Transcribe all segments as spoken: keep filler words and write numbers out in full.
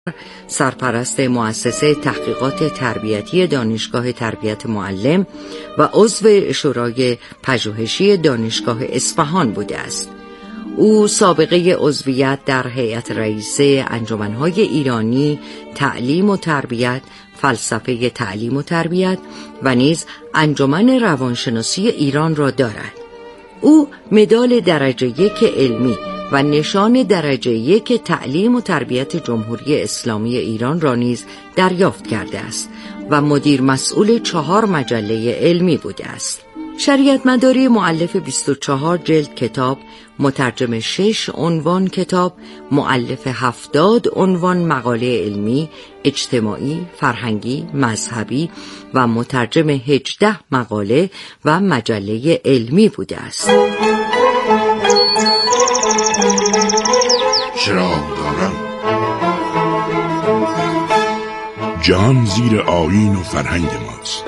سرپرست مؤسسه تحقیقات تربیتی دانشگاه تربیت معلم و عضو شورای پژوهشی دانشگاه اصفهان بوده است. او سابقه عضویت در هیئت رئیسه انجمن‌های ایرانی تعلیم و تربیت، فلسفه تعلیم و تربیت و نیز انجمن روانشناسی ایران را دارد. او مدال درجه یک علمی و نشان درجه یک تعلیم و تربیت جمهوری اسلامی ایران را نیز دریافت کرده است و مدیر مسئول چهار مجله علمی بوده است. شریعت مداری مؤلف بیست و چهار جلد کتاب، مترجم شش عنوان کتاب، مؤلف هفتاد عنوان مقاله علمی، اجتماعی، فرهنگی، مذهبی و مترجم هجده مقاله و مجله علمی بوده است. چراغ دارم جهان زیر آیین و فرهنگ ماست.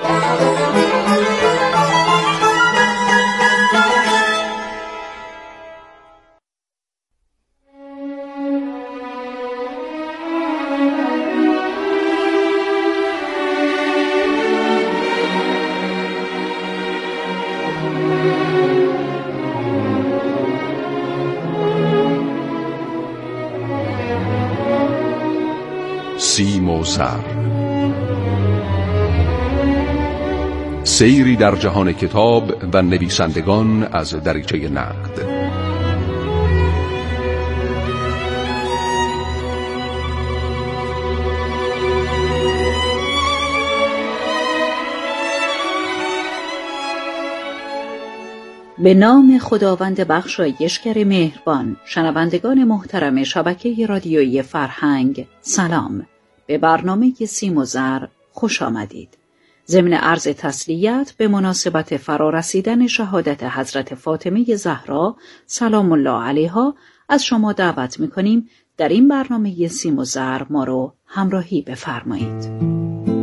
سیم و زر، سیری در جهان کتاب و نویسندگان از دریچه نقد. به نام خداوند بخشایشگر مهربان. شنوندگان محترم شبکه رادیویی فرهنگ، سلام. به برنامه سیم و زر خوش آمدید. ضمن عرض تسلیت به مناسبت فرارسیدن شهادت حضرت فاطمه زهرا سلام الله علیها از شما دعوت می‌کنیم در این برنامه سیم و زر ما رو همراهی بفرمایید.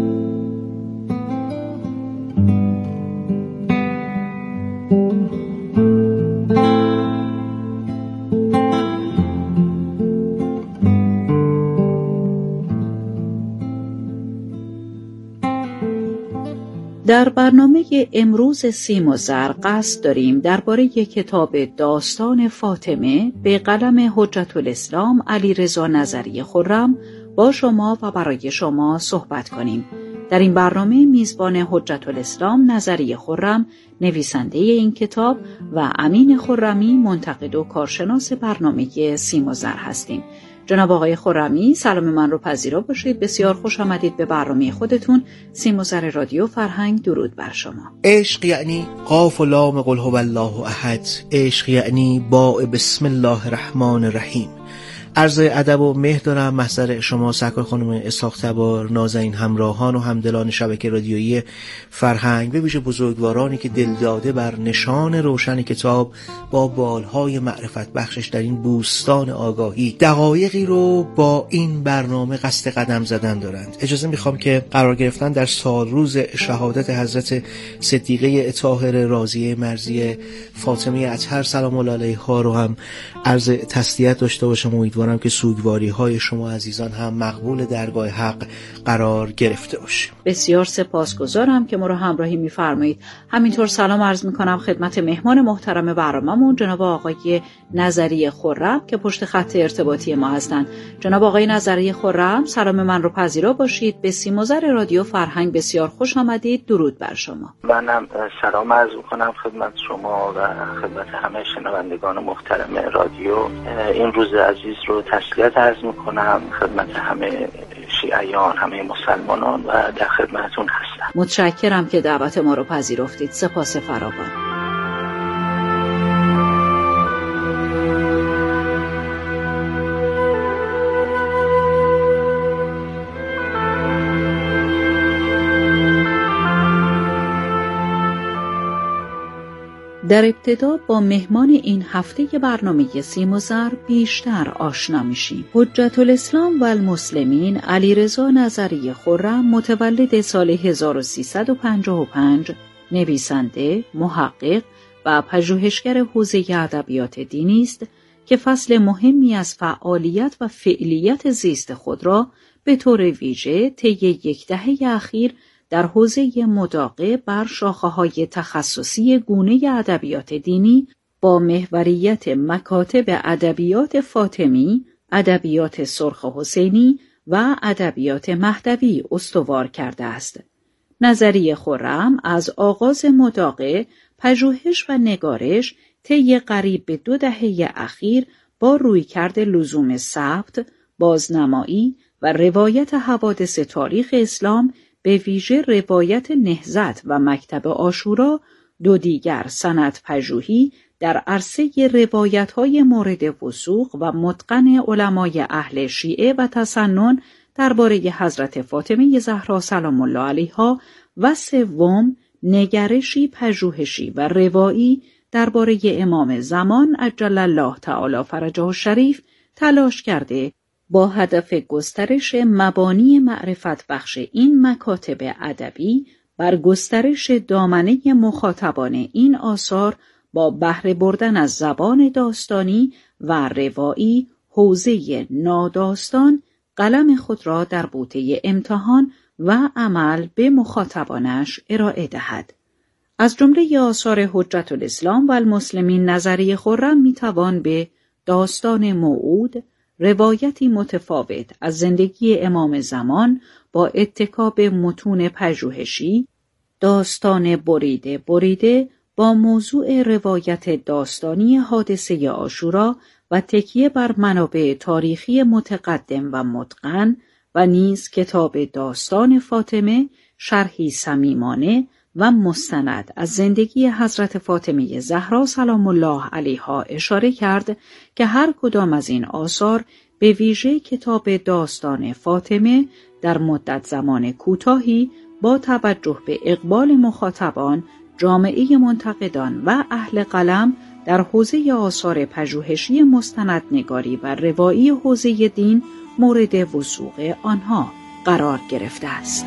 در برنامه امروز سیم و زر قصد داریم درباره کتاب داستان فاطمه به قلم حجت الاسلام علیرضا نظری خرم با شما و برای شما صحبت کنیم. در این برنامه میزبان حجت الاسلام نظری خرم، نویسنده این کتاب، و امین خرمی، منتقد و کارشناس برنامه سیم و زر هستیم. جناب آقای خرمی، سلام من رو پذیرا باشید. بسیار خوش آمدید به برنامه خودتون سیم و زر رادیو فرهنگ. درود بر شما. عشق یعنی قاف و لام قل هو الله احد. عشق یعنی باء بسم الله الرحمن الرحیم. عرض ادب و مهر دارم محضر شما سرکار خانم اسحاق تبار، نازنین همراهان و همدلان شبکه رادیویی فرهنگ، به ویژه بزرگوارانی که دل داده بر نشان روشن کتاب با بالهای معرفت بخشش در این بوستان آگاهی دقایقی رو با این برنامه قصد قدم زدن دارند. اجازه میخوام که قرار گرفتن در سال روز شهادت حضرت صدیقه طاهره راضیه مرضیه فاطمه اطهر سلام الله علیها رو هم عرض تسلیت داشته باشم. امیدوارم که سوگواری های شما عزیزان هم مقبول درگاه حق قرار گرفته باشه. بسیار سپاسگزارم که ما رو همراهی می‌فرمایید. همینطور سلام عرض می‌کنم خدمت مهمان محترم برنامه‌مون جناب آقای نظری خرم که پشت خط ارتباطی ما هستند. جناب آقای نظری خرم، سلام من رو پذیرا باشید. به سیم و زر رادیو فرهنگ بسیار خوش آمدید. درود بر شما. منم سلام عرض می‌کنم خدمت شما و خدمت همه شنوندگان محترم رادیو. این روز عزیز رو تسلیت عرض میکنم خدمت همه شیعیان، همه مسلمانان و در خدمتون هستم. متشکرم که دعوت ما رو پذیرفتید. سپاس فراوان. در ابتدا با مهمان این هفته برنامه سیم و زر بیشتر آشنا میشیم. حجت الاسلام و المسلمین علیرضا نظری خرم متولد سال هزار و سیصد و پنجاه و پنج، نویسنده، محقق و پژوهشگر حوزه ادبیات دینی است که فصل مهمی از فعالیت و فعلیت زیست خود را به طور ویژه طی یک دهه اخیر در حوزه مداقه بر شاخه‌های تخصصی گونه ادبیات دینی با محوریت مکاتب ادبیات فاطمی، ادبیات سرخ حسینی و ادبیات مهدوی استوار کرده است. نظریه خرم از آغاز مداقه، پژوهش و نگارش طی قریب به دو دهه اخیر با رویکرد لزوم ثبت، بازنمایی و روایت حوادث تاریخ اسلام به ویژه روایت نهضت و مکتب عاشورا، دو دیگر سند پژوهی در عرصه روایت‌های مورد وثوق و متقن علمای اهل شیعه و تسنن درباره حضرت فاطمه زهرا سلام الله علیها و سوم نگرشی پژوهشی و روایی درباره امام زمان عجل الله تعالی فرجه الشریف تلاش کرده با هدف گسترش مبانی معرفت بخش این مکاتب ادبی بر گسترش دامنه مخاطبان این آثار با بهره بردن از زبان داستانی و روایی حوزه ناداستان قلم خود را در بوته امتحان و عمل به مخاطبانش ارائه دهد. از جمله آثار حجت الاسلام و المسلمین نظریه خرم میتوان به داستان موعود، روایتی متفاوت از زندگی امام زمان با اتکا به متون پژوهشی، داستان بریده بریده با موضوع روایت داستانی حادثه عاشورا و تکیه بر منابع تاریخی متقدم و متقن و نیز کتاب داستان فاطمه، شرحی صمیمانه و مستند از زندگی حضرت فاطمه زهرا سلام الله علیها اشاره کرد که هر کدام از این آثار به ویژه کتاب داستان فاطمه در مدت زمان کوتاهی با توجه به اقبال مخاطبان، جامعه منتقدان و اهل قلم در حوزه آثار پژوهشی مستندنگاری و روایی حوزه دین مورد وثوق آنها قرار گرفته است.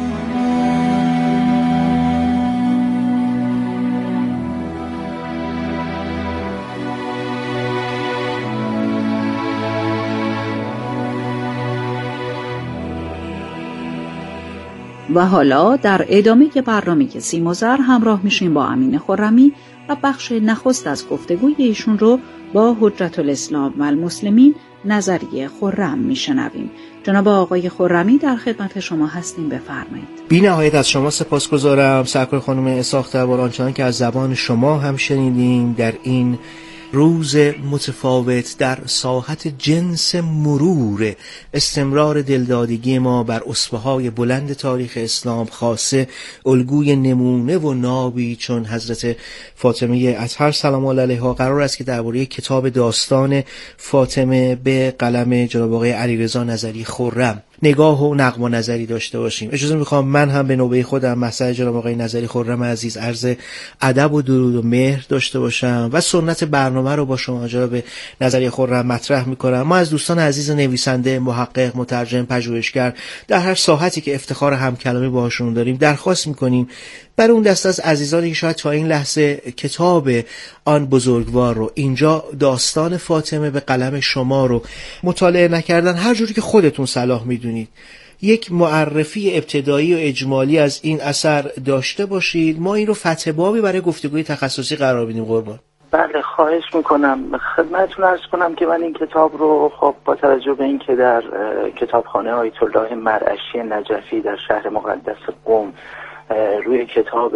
و حالا در ادامه برنامه سیم و زر همراه میشیم با امین خرمی و بخش نخست از گفتگوی ایشون رو با حجت الاسلام و المسلمین نظریه خرم میشنویم. جناب آقای خرمی در خدمت شما هستیم، بفرمایید. بی نهایت از شما سپاسگزارم سرکار خانم اسحاق طبار، آنچنان که از زبان شما هم شنیدیم در این روز متفاوت در ساحت جنس مرور استمرار دلدادگی ما بر اسبه‌های بلند تاریخ اسلام، خاصه الگوی نمونه و نابی چون حضرت فاطمه اطهر سلام الله علیها قرار است که درباره کتاب داستان فاطمه به قلم جناب آقای علیرضا نظری خرم نگاه و نقم و نظری داشته باشیم. اجازه میخوام من هم به نوبه خودم مسئله جناب آقای نظری خرم عزیز عرض ادب و درود و مهر داشته باشم و سنت برنامه رو با شما جناب نظری خرم مطرح میکنم. ما از دوستان عزیز نویسنده، محقق، مترجم، پژوهشگر در هر ساحتی که افتخار همکلامی باهاشون داریم درخواست میکنیم برای اون دست از عزیزانی که شاید تا این لحظه کتاب آن بزرگوار رو، اینجا داستان فاطمه به قلم شما رو مطالعه نکردن، هر جوری که خودتون صلاح میدونید یک معرفی ابتدایی و اجمالی از این اثر داشته باشید. ما این رو فتح بابی برای گفتگوی تخصصی قرار بدیم. قربان. بله، خواهش میکنم. خدمتتون عرض کنم که من این کتاب رو خب با توجه به این که در کتابخانه آیت الله مرعشی نجفی در شهر مقدس قم روی کتاب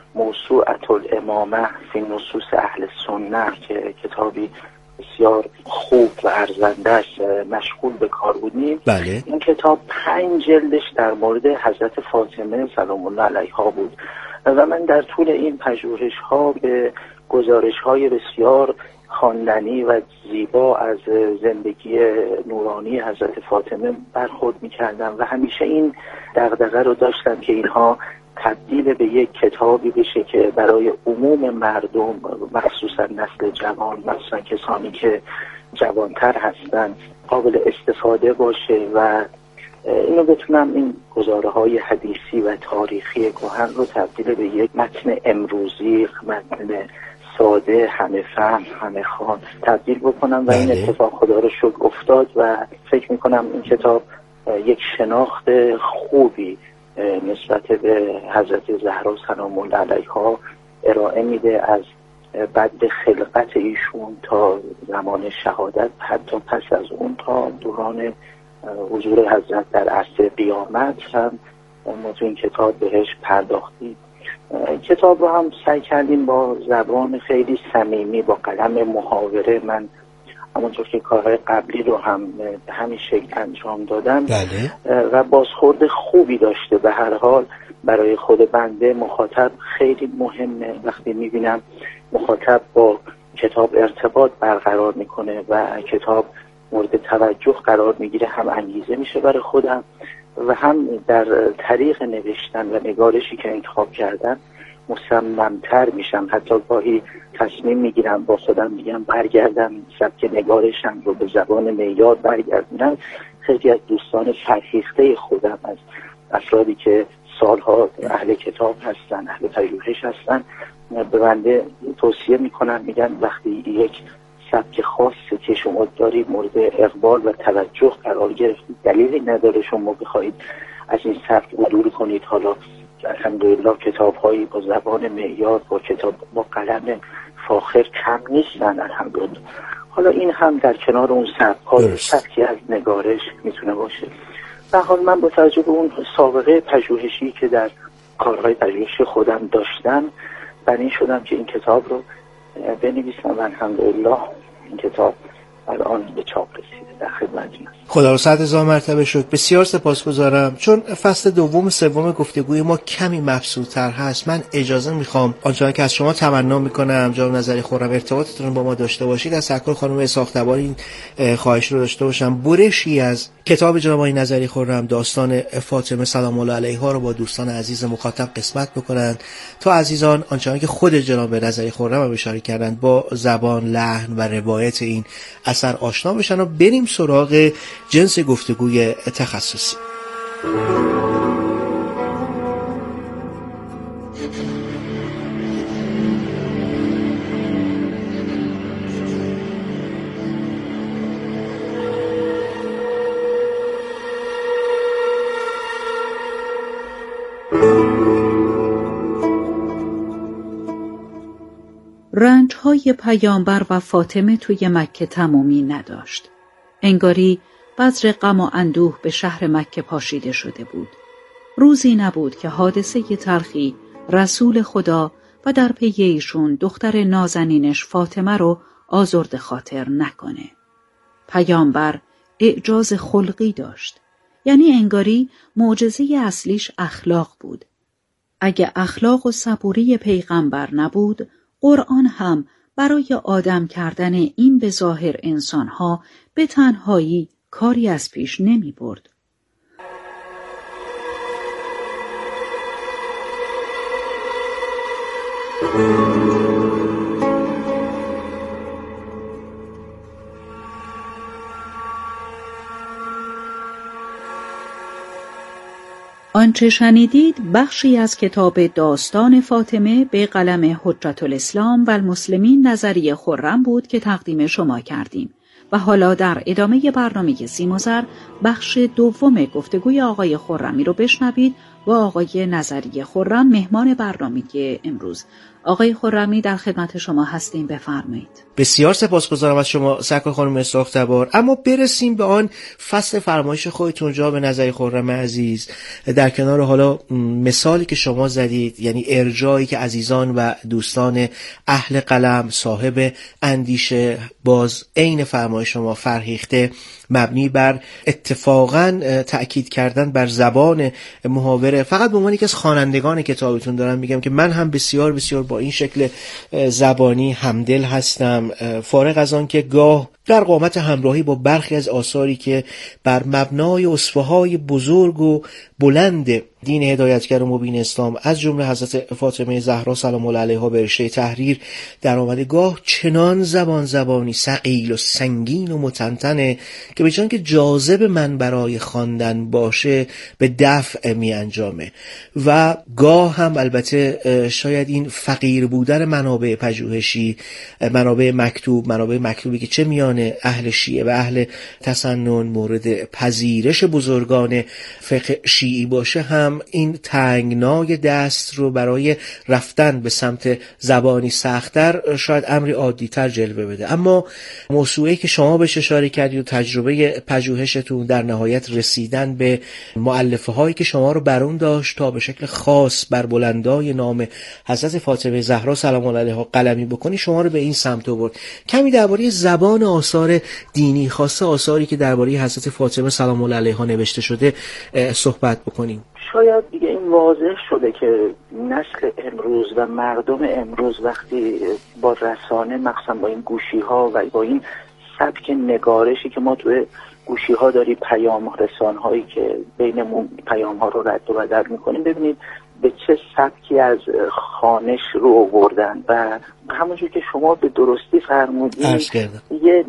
موسوعة الامامه فی نصوص اهل سنت که کتابی بسیار خوب و ارزنده است مشغول به کار بودیم، بله. این کتاب پنج جلدش در مورد حضرت فاطمه سلام الله علیها بود و من در طول این پژوهش ها به گزارش های بسیار خواندنی و زیبا از زندگی نورانی حضرت فاطمه برخورد می کردم و همیشه این دغدغه رو داشتم که اینها تبدیل به یک کتابی بشه که برای عموم مردم، مخصوصا نسل جوان، مخصوصا کسانی که جوانتر هستند، قابل استفاده باشه و اینو بتونم این گزاره های حدیثی و تاریخی کهن رو تبدیل به یک متن امروزی، متن ساده، همه فهم، همه خوان تبدیل بکنم و بله. این اتفاق خدا رو شکر افتاد و فکر میکنم این کتاب یک شناخت خوبی نسبت به حضرت زهرا سلام الله علیها ارائه میده، از بعد خلقت ایشون تا زمان شهادت، حتی پس از اون تا دوران حضور حضرت در عصر قیامت هم ما تو این کتاب بهش پرداختیم. کتاب رو هم سعی کردیم با زبان خیلی صمیمی، با قلم محاوره، من همونطور که کارهای قبلی رو هم به همین شکل انجام دادم بله. و بازخورد خوبی داشته. به هر حال برای خود بنده مخاطب خیلی مهمه، وقتی میبینم مخاطب با کتاب ارتباط برقرار میکنه و کتاب مورد توجه قرار میگیره، هم انگیزه میشه برای خودم و هم در طریق نوشتن و نگارشی که انتخاب کردم مصممتر میشم. حتی گاهی تصمیم میگیرم با خودم، میگم برگردم سبک نگارشم رو به زبان معیار برگردونم. خیلی از دوستان فرهیخته خودم، از افرادی که سالها اهل کتاب هستن، اهل پژوهش هستن، به بنده توصیه میکنن، میگن وقتی یک سبک خاصی که شما دارید مورد اقبال و توجه قرار گرفتید، دلیلی نداره شما بخواید از این سبک عدول کنید. حالا الحمدلله کتاب هایی با زبان معیار، با کتاب با قلم فاخر کم نیستن الحمدلله. حالا این هم در کنار اون سبک های سبکی از نگارش میتونه باشه. به حال من با توجه به اون سابقه پژوهشی که در کارهای پژوهشی خودم داشتم، بر این شدم که این کتاب رو بنویسم و الحمدلله این کتاب الان به چاپ رسیده، در خدمتتون هستم. خدا رو صد هزار مرتبه شکر. بسیار سپاسگزارم. چون فصل دوم سوم گفتگوی ما کمی مبسوط‌تر هست، من اجازه میخوام آنچنان که از شما تمنا میکنم جناب نظری خرم ارتباطتون رو با ما داشته باشید، از سرکار خانم اسحاق تبار این خواهش رو داشته باشم برشی از کتاب جناب آقای نظری خرم، داستان فاطمه سلام الله علیها رو با دوستان عزیز مخاطب قسمت بکنن تا عزیزان آنچنان که خود جناب نظری خرم هم اشاره کردن با زبان، لحن و روایت این اثر آشنا بشن و بریم سراغ جنس گفتگوی تخصصی. رنج‌های پیامبر و فاطمه توی مکه تمامی نداشت. انگاری بذر غم و اندوه به شهر مکه پاشیده شده بود. روزی نبود که حادثه تلخی رسول خدا و در پی ایشون دختر نازنینش فاطمه رو آزرد خاطر نکنه. پیامبر اعجاز خلقی داشت. یعنی انگاری معجزه اصلیش اخلاق بود. اگه اخلاق و صبوری پیغمبر نبود، قرآن هم برای آدم کردن این به ظاهر انسانها به تنهایی کاری از پیش نمی برد. آنچه شنیدید بخشی از کتاب داستان فاطمه به قلم حجت الاسلام و المسلمین نظری خرم بود که تقدیم شما کردیم و حالا در ادامه برنامه سیم و زر بخش دوم گفتگوی آقای خرمی رو بشنوید و آقای نظری خرم مهمان برنامه امروز. آقای خرمی در خدمت شما هستیم، بفرمایید. بسیار سپاسگزارم از شما سرکار خانم اسحاق تبار. اما برسیم به آن فصل فرمایش خودتون جناب نظری خرم عزیز، در کنار حالا مثالی که شما زدید، یعنی ارجایی که عزیزان و دوستان اهل قلم صاحب اندیشه باز عین فرمایش شما فرهیخته مبنی بر اتفاقاً تأکید کردن بر زبان محاوره. فقط به عنوان یکی از خوانندگان کتابتون دارم میگم که من هم بسیار بسیار با این شکل زبانی همدل هستم، فارغ از آن که گاه در قامت همراهی با برخی از آثاری که بر مبنای اسوه‌های بزرگ و بلند دین هدایتگر و مبین اسلام از جمله حضرت فاطمه زهرا سلام الله علیها به رشته تحریر در آمده، گاه چنان زبان زبانی ثقیل و سنگین و متنتنه که به جای که جاذب من برای خواندن باشه به دفع می انجامه و گاه هم البته شاید این فقیر بودن منابع پژوهشی، منابع مکتوب، منابع مکتوبی که چه میان اهل شیعه و اهل تسنن مورد پذیرش بزرگان فقه شیعی باشه، هم این تنگنای دست رو برای رفتن به سمت زبانی سخت‌تر شاید امری عادی‌تر جلوه بده. اما موضوعی که شما بهش اشاره کردید و تجربه پژوهشتون در نهایت رسیدن به مؤلفه هایی که شما رو برون داشت تا به شکل خاص بر بلندای نام حضرت فاطمه زهرا سلام الله علیها قلمی بکنی، شما رو به این سمت آورد. کمی درباره زبان آثار دینی، خاصه آثاری که درباره حضرت فاطمه سلام الله علیها نوشته شده صحبت بکنیم. شاید دیگه این واضح شده که نسل امروز و مردم امروز وقتی با رسانه، مخصوصا با این گوشی ها و با این سبک نگارشی که ما توی گوشی ها داریم، پیام رسان هایی که بینمون پیام ها رو رد و بدل میکنیم، ببینید به چه سبکی از خوانش رو آوردن و همونجور که شما به درستی فرمودید یه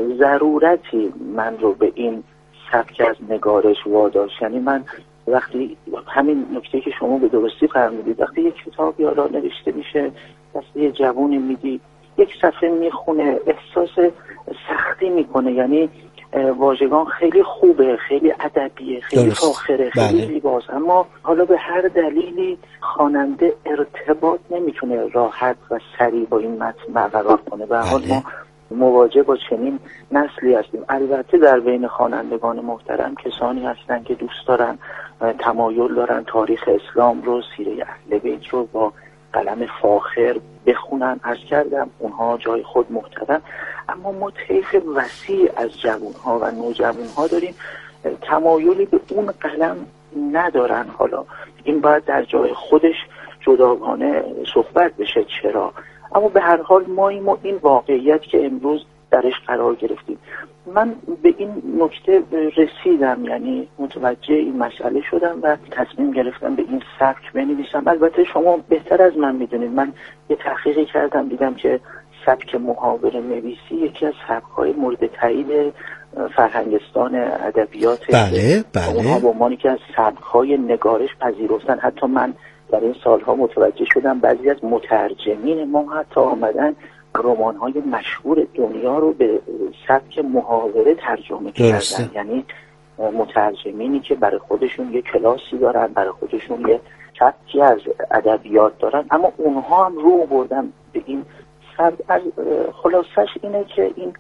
ضرورتی من رو به این سبک از نگارش واداشت. یعنی من وقتی همین نکته که شما به درستی فرمودید، وقتی یک کتاب یالا نوشته میشه دست یه جوونی میدی یک صفحه میخونه، احساس سختی میکنه، یعنی واژگان خیلی خوبه، خیلی ادبیه، خیلی فاخره، خیلی زیباست، اما حالا به هر دلیلی خواننده ارتباط نمیتونه راحت و سریع با این متن برقرار کنه. به حال ما مواجه با چنین نسلی هستیم. البته در بین خوانندگان محترم کسانی هستن که دوست دارن، تمایل دارن تاریخ اسلام رو، سیره اهل بیت رو با قلم فاخر بخونن. عرض کردم اونها جای خود محترم، اما ما طیف وسیع از جوانها و نوجوانها داریم تمایلی به اون قلم ندارن. حالا این باید در جای خودش جداگانه صحبت بشه چرا، اما به هر حال ما این واقعیت که امروز درش قرار گرفتیم، من به این نکته رسیدم، یعنی متوجه این مسئله شدم و تصمیم گرفتم به این سبک بنویسم. البته شما بهتر از من میدونید، من یه تحقیقی کردم دیدم که سبک محاوره نویسی یکی از سبک‌های مورد تایید فرهنگستان ادبیات، بله بله، اونها به عنوان که از سبک‌های نگارش پذیرفتن. حتی من در این سالها متوجه شدم بعضی از مترجمین ما حتی آمدن رمان‌های مشهور دنیا رو به سبک محاوره ترجمه کردن. یعنی مترجمینی که برای خودشون یه کلاسی دارن، برای خودشون یه سبکی از ادبیات دارن، اما اونها هم رو بردن به این سبک. خلاصش اینه که این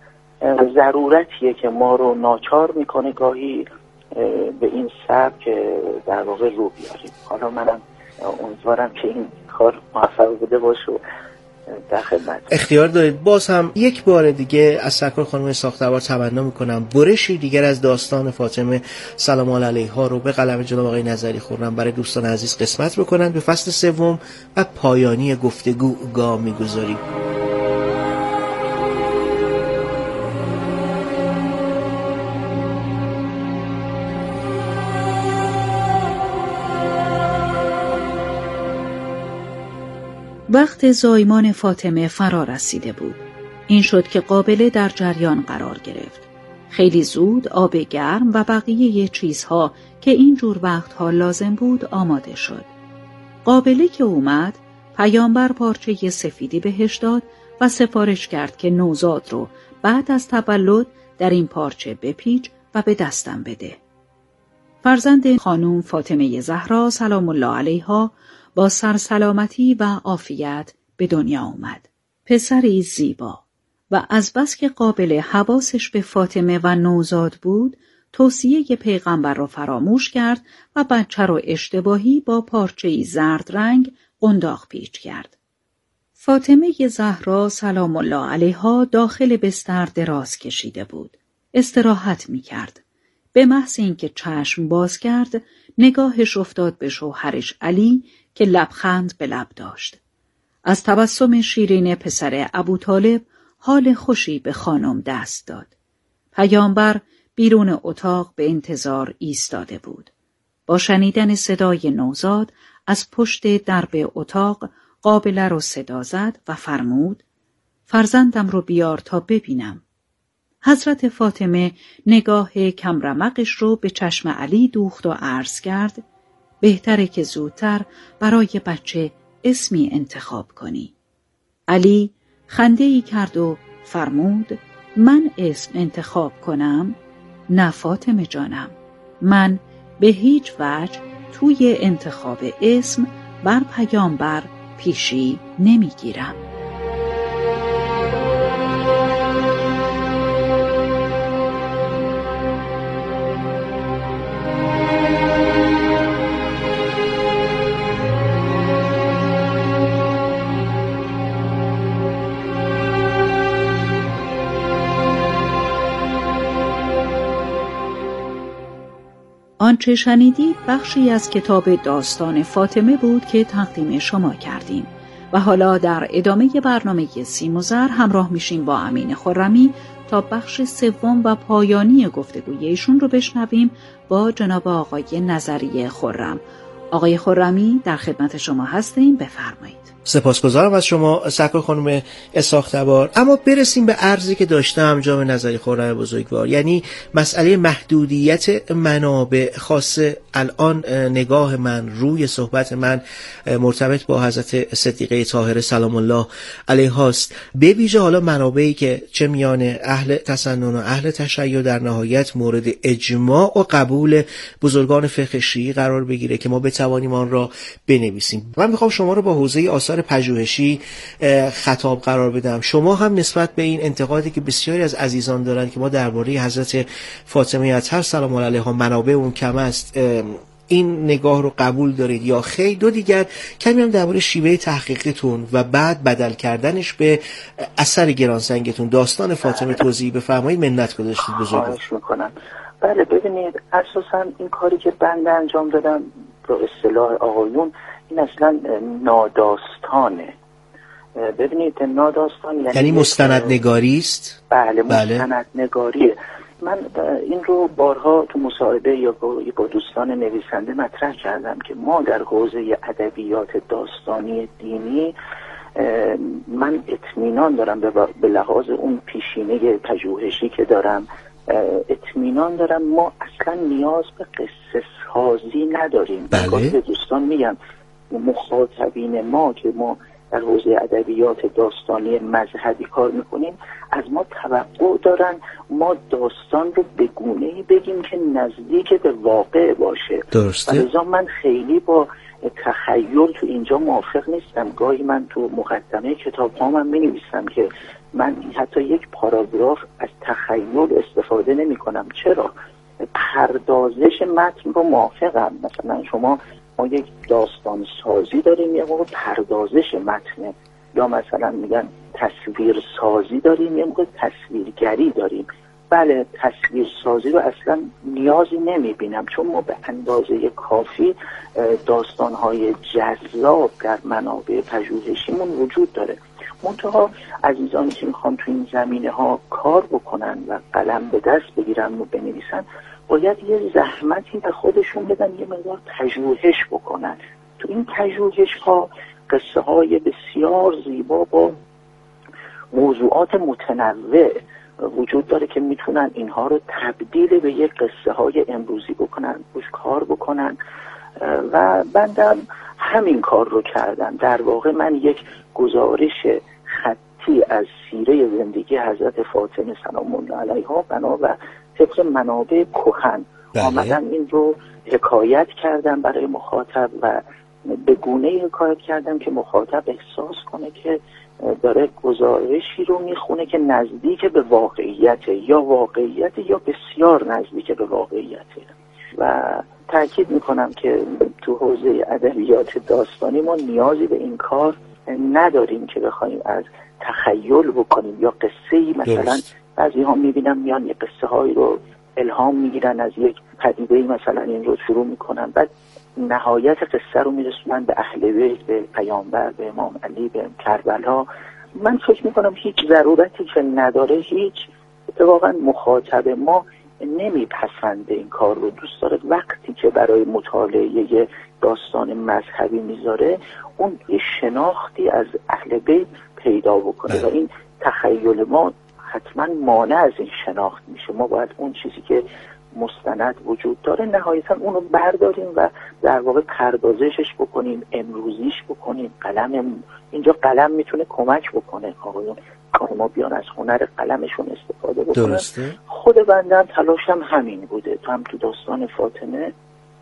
ضرورتیه که ما رو ناچار میکنه گاهی به این سبک در واقع رو بیاریم. حالا منم امیدوارم که این کار موفق بوده باشه. در خدمت اختیار دارید. باز هم یک بار دیگه از سرکار خانم ساختوار تمنا میکنم برشی دیگر از داستان فاطمه سلام الله علیها رو به قلم جناب آقای نظری خورم برای دوستان عزیز قسمت بکنن. به فصل سوم و پایانی گفتگو گام میگذاریم. وقت زایمان فاطمه فرا رسیده بود. این شد که قابله در جریان قرار گرفت. خیلی زود آب گرم و بقیه چیزها که این جور وقتها لازم بود آماده شد. قابله که اومد، پیامبر پارچه سفیدی بهش داد و سفارش کرد که نوزاد رو بعد از تولد در این پارچه بپیچ و به دستم بده. فرزند خانم فاطمه زهرا سلام الله علیها با سرسلامتی و عافیت به دنیا آمد. پسری زیبا و از بس که قابل حواسش به فاطمه و نوزاد بود، توصیه پیغمبر را فراموش کرد و بچه را اشتباهی با پارچه‌ای زرد رنگ قنداق پیچ کرد. فاطمه زهرا سلام الله علیها داخل بستر دراز کشیده بود. استراحت می کرد. به محض اینکه چشم باز کرد، نگاهش افتاد به شوهرش علی که لبخند به لب داشت. از تبسم شیرین پسر ابوطالب حال خوشی به خانم دست داد. پیامبر بیرون اتاق به انتظار ایستاده بود. با شنیدن صدای نوزاد از پشت درب اتاق قابله رو صدا زد و فرمود: فرزندم رو بیار تا ببینم. حضرت فاطمه نگاه کمرمقش رو به چشم علی دوخت و عرض کرد: بهتره که زودتر برای بچه اسمی انتخاب کنی. علی خنده‌ای کرد و فرمود: من اسم انتخاب کنم؟ نه فاطمه جانم، من به هیچ وجه توی انتخاب اسم بر پیامبر پیشی نمیگیرم. آنچه شنیدید بخشی از کتاب داستان فاطمه بود که تقدیم شما کردیم و حالا در ادامه برنامه سیم و زر همراه میشیم با امین خرمی تا بخش سوم و پایانی گفتگوی ایشون رو بشنویم با جناب آقای نظری خرم. آقای خرمی در خدمت شما هستیم، بفرمایید. سپاسگزارم از شما سرکار خانم اسحاق تبار. اما برسیم به عرضی که داشتم جناب نظری خرم بزرگوار، یعنی مسئله محدودیت منابع. خاصه الان نگاه من روی صحبت من مرتبط با حضرت صدیقه طاهره سلام الله علیها است، به ویژه حالا منابعی که چه میان اهل تسنن و اهل تشیع در نهایت مورد اجماع و قبول بزرگان فقه شیعی قرار بگیره که ما بتوانیم آن را بنویسیم. من میخوام شما رو با حوزه آثار پژوهشی خطاب قرار بدم. شما هم نسبت به این انتقادی که بسیاری از عزیزان دارند که ما درباره حضرت فاطمه اطهر سلام الله علیها منابع اون کم است، این نگاه رو قبول دارید یا خیر؟ دو دیگر کمی هم درباره شیوه تحقیقتون و بعد بدل کردنش به اثر گرانسنگتون داستان فاطمه توضیح بفرمایید. منت گذاشتید بزرگوار. خواهش میکنم. بله ببینید، اساساً این کاری که بنده انجام دادم به اصطلاح آقایون این اصلا ناداستانه. ببینید ناداستان یعنی, یعنی مستندنگاری است. بله مستندنگاریه. من این رو بارها تو مصاحبه یا با دوستان نویسنده مطرح کردم که ما در حوزه ادبیات داستانی دینی من اطمینان دارم به لحاظ اون پیشینه پژوهشی که دارم، اطمینان دارم ما اصلا نیاز به قصه سازی نداریم. بله. به دوستان میگم مخاطبین ما که ما در حوزه ادبیات داستانی مذهبی کار میکنیم از ما توقع دارن ما داستان رو به گونه‌ای بگیم که نزدیک به واقع باشه. درسته. لذا من خیلی با تخیل تو اینجا موافق نیستم. گاهی من تو مقدمه کتاب ها من می‌نویسم که من حتی یک پاراگراف از تخیل استفاده نمی کنم. چرا؟ پردازش متن رو موافقم. مثلا شما ما یک داستان سازی داریم، یه موقع پردازش متن، یا مثلا میگن تصویر سازی داریم، یه موقع تصویرگری داریم. بله تصویر سازی رو اصلا نیازی نمی بینم چون ما به اندازه کافی داستان‌های جذاب در منابع پژوهشیمون وجود داره. منتها عزیزانی که میخوان تو این زمینه ها کار بکنن و قلم به دست بگیرن و بنویسن باید یه زحمتی به خودشون بدن، یه مقدار پژوهش بکنن. تو این پژوهش ها قصه های بسیار زیبا با موضوعات متنوع وجود داره که میتونن اینها رو تبدیل به یک قصه های امروزی بکنن، روش کار بکنن و بندم همین کار رو کردم. در واقع من یک گزارش خطی از سیره زندگی حضرت فاطمه سلام الله علیها بنا و طبق منابع کهن آمدم این رو حکایت کردم برای مخاطب و به گونه‌ای حکایت کردم که مخاطب احساس کنه که داره گزارشی رو میخونه که نزدیک به واقعیت یا واقعیت یا بسیار نزدیک به واقعیت. و تأکید میکنم که تو حوزه ادبیات داستانی ما نیازی به این کار نداریم که بخوایم از تخیل بکنیم یا قصه‌ای. مثلا بعضی ها میبینم میان یه قصه هایی رو الهام میگیرن از یک پدیده‌ای، مثلا این رو شروع میکنن، بعد نهایت قصه رو میرسونن به اهل بیت، به پیامبر، به امام علی، به کربلا من فکر میکنم هیچ ضرورتی که نداره، هیچ اتفاقا مخاطب ما نمیپسنده این کار رو، دوست داره وقتی که برای مطالعه یه داستان مذهبی میذاره اون یه شناختی از اهل بیت پیدا بکنه و این تخیل ما حتما مانع از این شناخت میشه. ما باید اون چیزی که مستند وجود داره نهایتا اونو برداریم و در واقع پردازشش بکنیم، امروزیش بکنیم. قلم اینجا قلم میتونه کمک بکنه، آقایون کار ما بیان از هنر قلمشون استفاده بکنن. درسته. خود بنده هم تلاشم همین بوده، تو هم تو داستان فاطمه،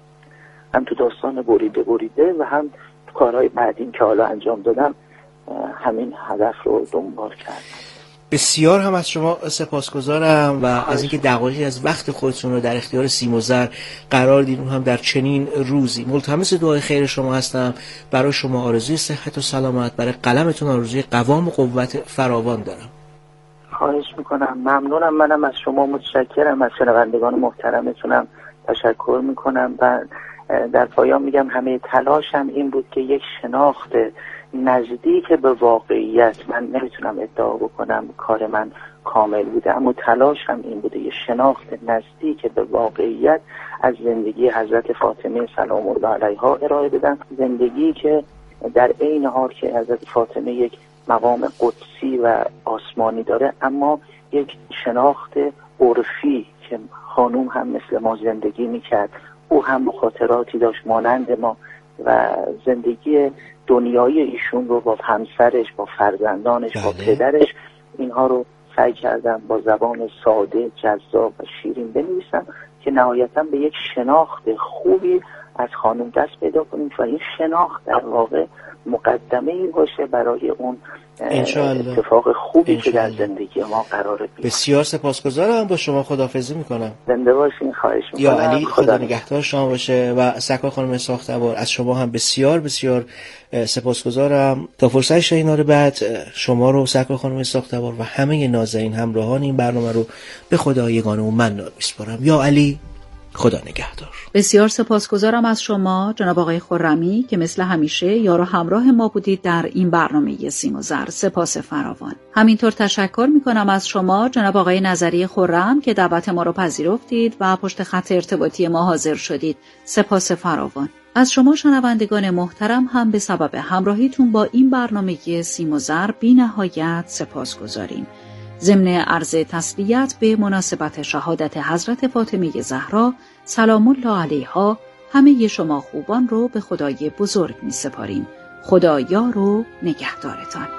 هم تو داستان بریده بریده و هم تو کارهای بعدین که حالا انجام دادم همین هدف رو دنبال کردم. بسیار هم از شما سپاسگزارم و از اینکه دقایقی از وقت خودتون رو در اختیار سیم و زر قرار دید، اون هم در چنین روزی. ملتمس دعای خیر شما هستم. برای شما آرزوی صحت و سلامت، برای قلمتون آرزوی قوام و قوت فراوان دارم. خواهش میکنم، ممنونم. منم از شما متشکرم، از شنوندگان محترمتونم تشکر میکنم و در پایان میگم همه تلاشم این بود که یک شناخت نزدیک به واقعیت، من نمیتونم ادعا بکنم کار من کامل بوده، اما تلاشم این بوده یه شناخت نزدیک به واقعیت از زندگی حضرت فاطمه سلام الله علیها ارائه بدم. زندگی که در عین حال که حضرت فاطمه یک مقام قدسی و آسمانی داره، اما یک شناخت عرفی که خانوم هم مثل ما زندگی میکرد، او هم مخاطراتی داشت مانند ما و زندگی دنیای ایشون رو با همسرش، با فرزندانش، بله. با پدرش، اینها رو سعی کردم با زبان ساده، جذاب و شیرین بنویسم که نهایتاً به یک شناخت خوبی از خانم دست پیدا کنیم و این شناخت در واقع مقدمه ای باشه برای اون اتفاق خوبی که در زندگی ما قراره بیاد. بسیار سپاسگزارم، با شما خداحافظی میکنم. زنده باشین، خواهش میکنم. یا علی، خدا, خدا نگهدار شما باشه و سرکار خانم ساختبار، از شما هم بسیار بسیار سپاسگزارم. تا فرصت شینار بعد شما رو سرکار خانم ساختبار و همه ناظرین همراهان این برنامه رو به خدا یگانه و منان میسپارم. یا علی، خدا نگهدار. بسیار سپاسگزارم از شما جناب آقای خرمی که مثل همیشه یار و همراه ما بودید در این برنامه سیم و زر. سپاس فراوان. همینطور تشکر میکنم از شما جناب آقای نظری خرم که دعوت ما رو پذیرفتید و پشت خط ارتباطی ما حاضر شدید. سپاس فراوان. از شما شنوندگان محترم هم به سبب همراهیتون با این برنامه سیم و زر بی نهایت سپاسگزاریم. ضمن عرض تسلیت به مناسبت شهادت حضرت فاطمه زهرا سلام الله علیها، همه شما خوبان رو به خدای بزرگ می سپاریم. خدا یار و نگهدارتان.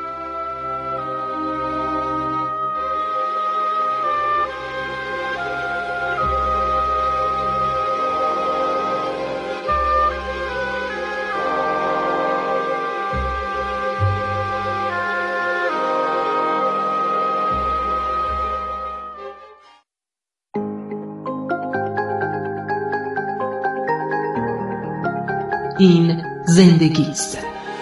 این زندگی است.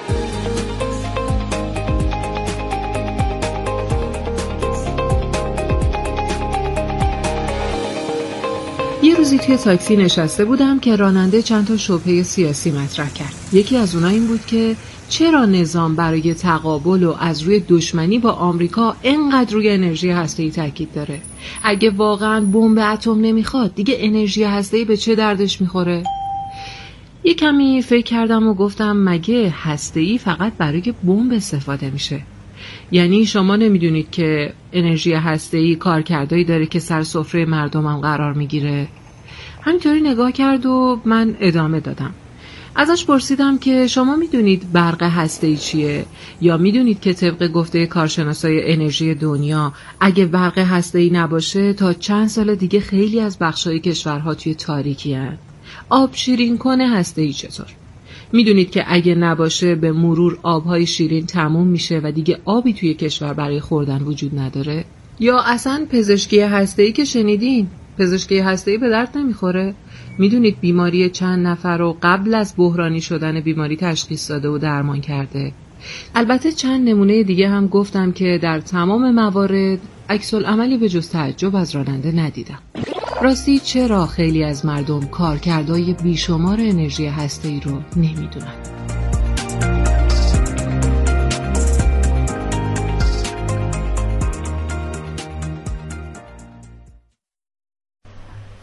یه روزی توی تاکسی نشسته بودم که راننده چند تا شبهه سیاسی مطرح کرد. یکی از اونها این بود که چرا نظام برای تقابل و از روی دشمنی با آمریکا اینقدر روی انرژی هسته‌ای تاکید داره؟ اگه واقعاً بمب اتم نمیخواد، دیگه انرژی هسته‌ای به چه دردش میخوره؟ یه کمی فکر کردم و گفتم مگه هسته‌ای فقط برای بمب استفاده میشه؟ یعنی شما نمیدونید که انرژی هسته‌ای کارکردایی داره که سر سفره مردمم قرار میگیره؟ همینطوری نگاه کرد و من ادامه دادم. ازش پرسیدم که شما میدونید برق هسته‌ای چیه؟ یا میدونید که طبق گفته کارشناسای انرژی دنیا اگه برق هسته‌ای نباشه تا چند سال دیگه خیلی از بخشای کشورها توی تاریکی هستند؟ آب شیرین کنه هسته‌ای چطور؟ میدونید که اگه نباشه به مرور آبهای شیرین تموم میشه و دیگه آبی توی کشور برای خوردن وجود نداره؟ یا اصلا پزشکی هسته‌ای که شنیدین، پزشکی هسته‌ای به درد نمیخوره؟ میدونید بیماری چند نفر رو قبل از بحرانی شدن بیماری تشخیص داده و درمان کرده؟ البته چند نمونه دیگه هم گفتم که در تمام موارد عکس العملی به جز تعجب از راننده ندیدم. راستی چرا خیلی از مردم کارکردهای بیشمار انرژی هسته‌ای رو نمیدونن؟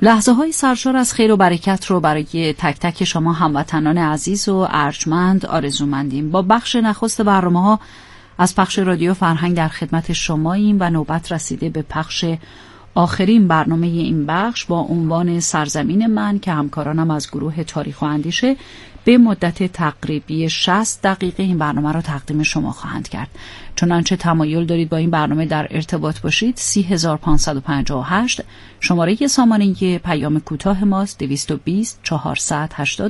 لحظه های سرشار از خیر و برکت رو برای تک تک شما هموطنان عزیز و ارجمند آرزومندیم. با بخش نخست برنامه ها از پخش رادیو فرهنگ در خدمت شماییم و نوبت رسیده به پخش آخرین برنامه این بخش با عنوان سرزمین من که همکارانم از گروه تاریخ و اندیشه به مدت تقریبی شصت دقیقه این برنامه را تقدیم شما خواهند کرد. چنانچه تمایل دارید با این برنامه در ارتباط باشید، سی هزار و پانصد و پنجاه و هشت شماره سامانه پیام کوتاه ماست، دویست و بیست چهارصد هشتاد